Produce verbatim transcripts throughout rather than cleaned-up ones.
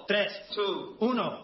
four, tres, two, uno.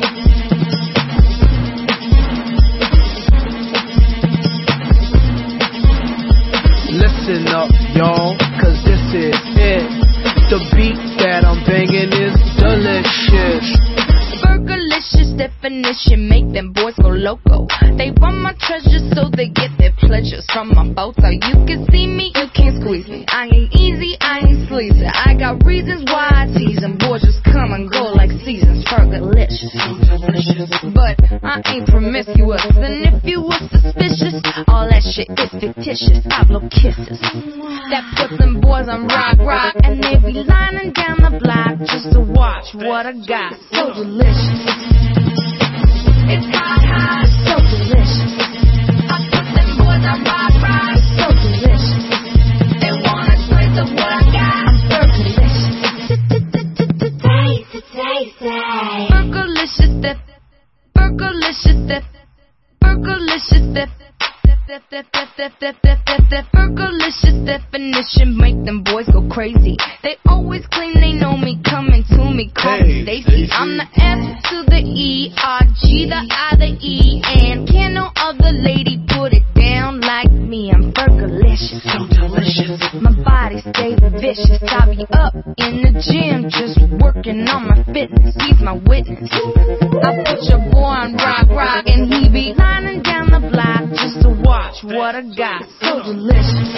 Listen up, y'all, cause this is it. The beat that I'm banging is delicious. Burgerlicious definition, make them boys go loco. They want my treasures so they get their pleasures from my photo. You can see me, you can't squeeze me. I ain't easy, I ain't sleazy. I got reasons why I tease them. Boys just come and go like seasons. Burgerlicious, but I ain't promiscuous. And if you were suspicious, all that shit is fictitious. I blow kisses that put them boys on rock, rock, and they be lining down the block just to watch what I got. So delicious. It's hot, hot, so delicious. I put them boys on rock, rock, so delicious. They want a taste of what I got. I'm Burgerlicious. Taste, taste, taste. Burgerlicious, that, Burgerlicious, that, Burgerlicious, that. Burgerlicious definition make them boys go crazy. They always claim they know me, coming to me, call me Stacy. I'm the F to the E, R, G, the I, the E, and can no other lady put it down like me. I'm Burgerlicious, so delicious. My body stays vicious. I be up in the gym just working on my fitness. He's my witness. I put your boy on rock, rock, and he be lining down the block just to watch what I got. So delicious.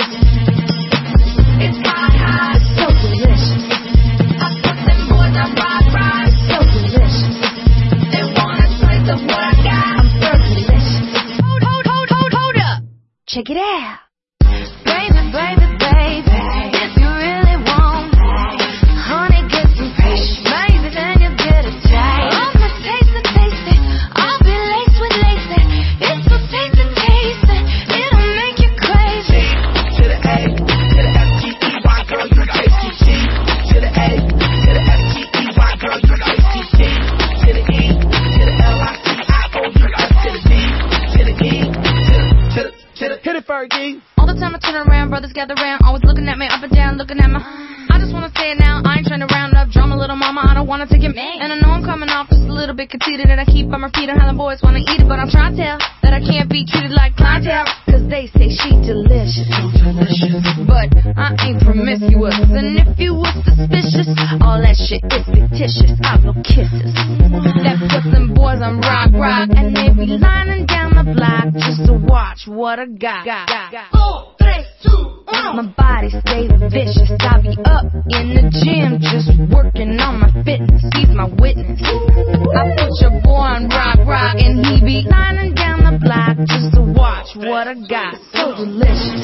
It's hot, hot, so delicious. I put them boys on rock, rock, so delicious. They want a taste of what I got. I'm Burgerlicious. Hold, hold, hold, hold, hold up. Check it out. Baby, baby, baby, if you really want, honey, get some patience. Maybe then you'll get a taste. I'm gonna taste it, taste it. I'll be laced with lace. It's so tasty, tasty. It'll make you crazy. To the A, to the F G E Y, girl, you tasty. G to the A, to the F G E Y, girl, you tasty. G to the E, to the L I C I O U S to the D, to the E, to the, to the, hit it, Fergie. All the time I turn around, brothers gather around, always looking at me up and down, looking at my. I just wanna say it now, I ain't trying to round up drama, little mama, I don't wanna take it. And I know I'm coming off just a little bit conceited, and I keep on repeating how the boys wanna eat it, but I'm trying to tell that I can't be treated like clientele, cause they say she delicious. But I ain't promiscuous, and if you were suspicious, all that shit is fictitious. I blow kisses that put them boys on rock, rock, and they be lining down the block just to watch what I got. got, got, got. Four, tres, two, uno. My body stays vicious. I be up in the gym just working on my fitness. He's my witness. I put your boy on rock, rock, and he be lining down the block just to watch what I got. So delicious.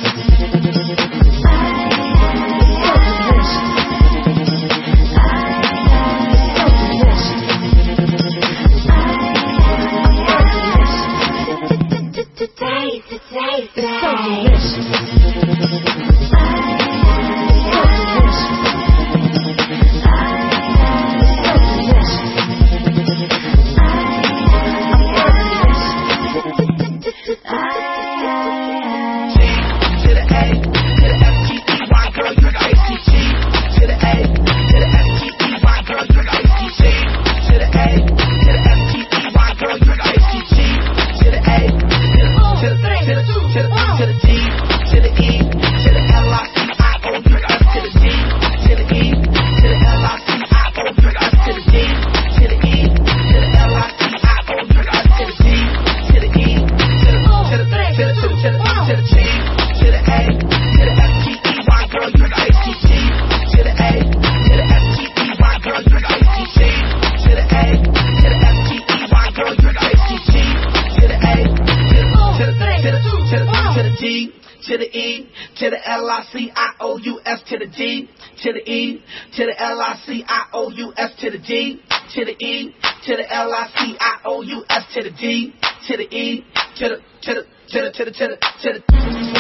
So delicious. Taste it, taste it. It's so delicious. To the E, to the L I C I O U S to the D, to the E, to the L I C I O U S to the D, to the E, to the L I C I O U S to the D, to the E, to the, to the, to the, to the, to the, to the.